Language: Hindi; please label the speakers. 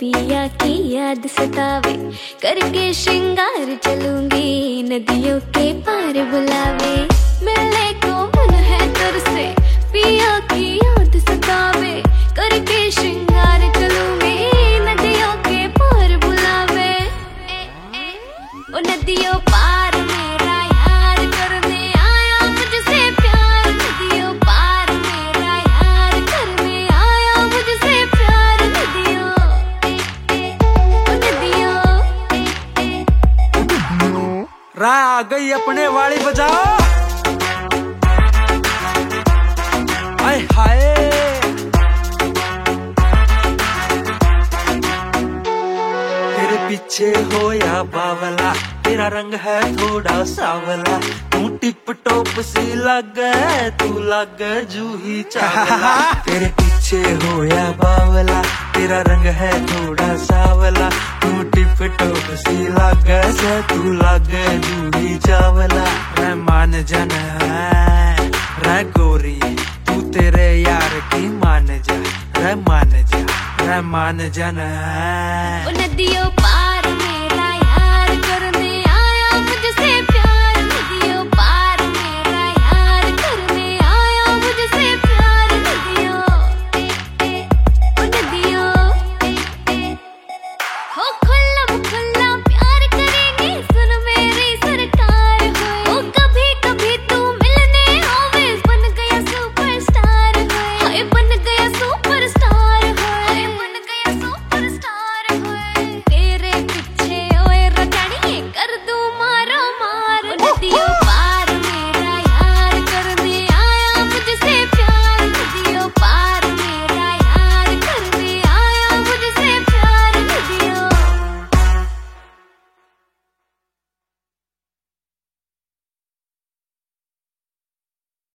Speaker 1: पिया की याद सतावे, करके श्रृंगार चलूंगी नदियों के पार बुलावे। मिलने को मन है तरसे, पिया की याद सतावे, करके श्रृंगार चलूंगी नदियों के पार बुलावे। ओ नदियों पार मेरा यार करने आया मुझसे प्यार, नदियों पार मेरा यार करने आया मुझसे प्यार। नदियों ओ नदियों
Speaker 2: राय आ गई अपने वाली बजाओ। हाय हाय तेरे पीछे हो या बावला, तेरा रंग है थोड़ा सावला। तू टिप टॉप सी लगे, तू लगे जूही चावला। तेरे पीछे हो या बावला, तेरा रंग है थोड़ा सावला। तू टिप टॉप सी लगे से, तू लगे जूही चावला। रे मान जन है रे गोरी, तू तेरे यार की मान जा, रे मान जा, रे मान जन है।
Speaker 1: ओ नदियों पार